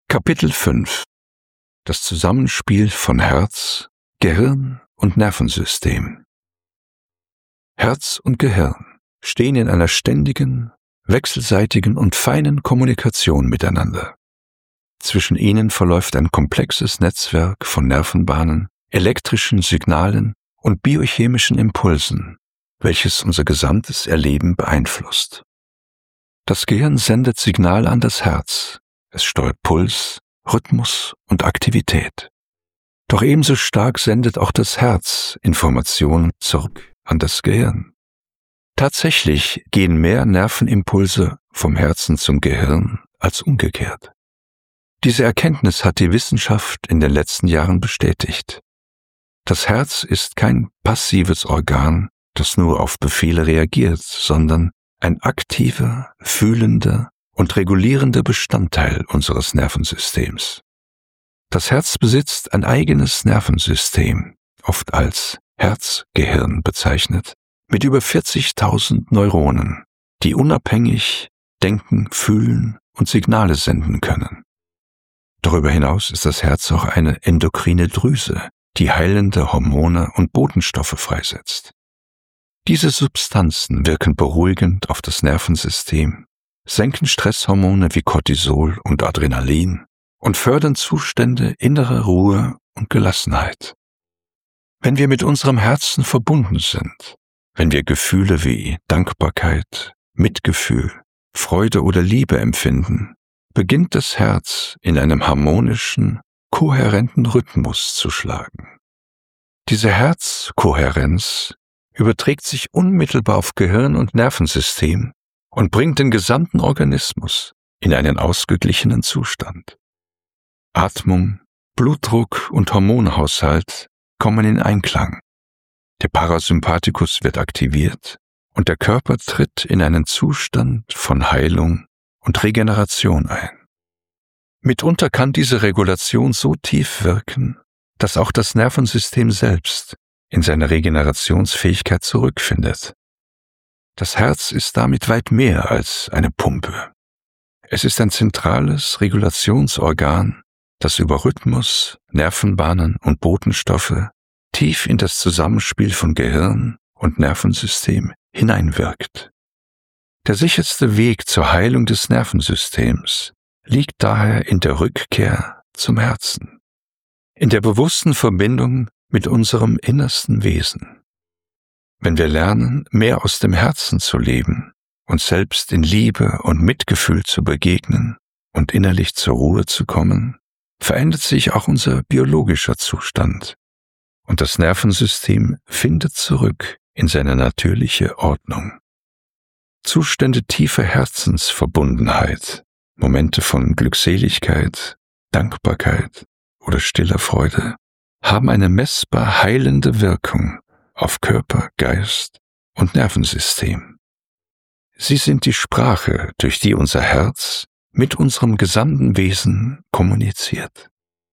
Kapitel 5 Das Zusammenspiel von Herz, Gehirn und Nervensystem. Herz und Gehirn stehen in einer ständigen, wechselseitigen und feinen Kommunikation miteinander. Zwischen ihnen verläuft ein komplexes Netzwerk von Nervenbahnen, elektrischen Signalen und biochemischen Impulsen, welches unser gesamtes Erleben beeinflusst. Das Gehirn sendet Signal an das Herz. Es steuert Puls, Rhythmus und Aktivität. Doch ebenso stark sendet auch das Herz Informationen zurück an das Gehirn. Tatsächlich gehen mehr Nervenimpulse vom Herzen zum Gehirn als umgekehrt. Diese Erkenntnis hat die Wissenschaft in den letzten Jahren bestätigt. Das Herz ist kein passives Organ, das nur auf Befehle reagiert, sondern ein aktiver, fühlender und regulierender Bestandteil unseres Nervensystems. Das Herz besitzt ein eigenes Nervensystem, oft als Herzgehirn bezeichnet, mit über 40.000 Neuronen, die unabhängig denken, fühlen und Signale senden können. Darüber hinaus ist das Herz auch eine endokrine Drüse, die heilende Hormone und Botenstoffe freisetzt. Diese Substanzen wirken beruhigend auf das Nervensystem, senken Stresshormone wie Cortisol und Adrenalin und fördern Zustände innerer Ruhe und Gelassenheit. Wenn wir mit unserem Herzen verbunden sind, wenn wir Gefühle wie Dankbarkeit, Mitgefühl, Freude oder Liebe empfinden, beginnt das Herz in einem harmonischen, kohärenten Rhythmus zu schlagen. Diese Herzkohärenz überträgt sich unmittelbar auf Gehirn und Nervensystem und bringt den gesamten Organismus in einen ausgeglichenen Zustand. Atmung, Blutdruck und Hormonhaushalt kommen in Einklang. Der Parasympathikus wird aktiviert und der Körper tritt in einen Zustand von Heilung und Regeneration ein. Mitunter kann diese Regulation so tief wirken, dass auch das Nervensystem selbst in seine Regenerationsfähigkeit zurückfindet. Das Herz ist damit weit mehr als eine Pumpe. Es ist ein zentrales Regulationsorgan, das über Rhythmus, Nervenbahnen und Botenstoffe tief in das Zusammenspiel von Gehirn und Nervensystem hineinwirkt. Der sicherste Weg zur Heilung des Nervensystems liegt daher in der Rückkehr zum Herzen, in der bewussten Verbindung mit unserem innersten Wesen. Wenn wir lernen, mehr aus dem Herzen zu leben, uns selbst in Liebe und Mitgefühl zu begegnen und innerlich zur Ruhe zu kommen, verändert sich auch unser biologischer Zustand und das Nervensystem findet zurück in seine natürliche Ordnung. Zustände tiefer Herzensverbundenheit, Momente von Glückseligkeit, Dankbarkeit oder stiller Freude haben eine messbar heilende Wirkung auf Körper, Geist und Nervensystem. Sie sind die Sprache, durch die unser Herz mit unserem gesamten Wesen kommuniziert.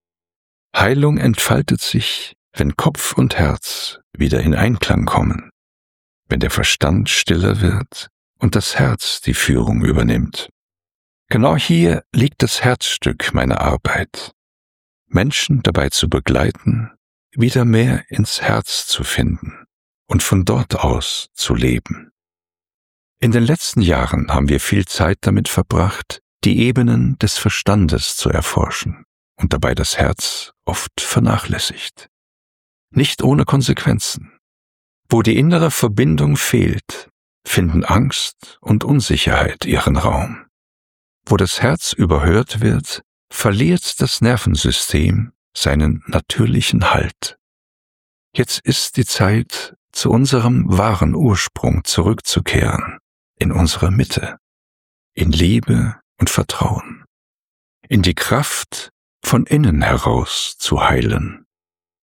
Heilung entfaltet sich, wenn Kopf und Herz wieder in Einklang kommen, wenn der Verstand stiller wird und das Herz die Führung übernimmt. Genau hier liegt das Herzstück meiner Arbeit, Menschen dabei zu begleiten, wieder mehr ins Herz zu finden und von dort aus zu leben. In den letzten Jahren haben wir viel Zeit damit verbracht, die Ebenen des Verstandes zu erforschen und dabei das Herz oft vernachlässigt. Nicht ohne Konsequenzen. Wo die innere Verbindung fehlt, finden Angst und Unsicherheit ihren Raum. Wo das Herz überhört wird, verliert das Nervensystem seinen natürlichen Halt. Jetzt ist die Zeit, zu unserem wahren Ursprung zurückzukehren, in unsere Mitte, in Liebe und Vertrauen, in die Kraft, von innen heraus zu heilen.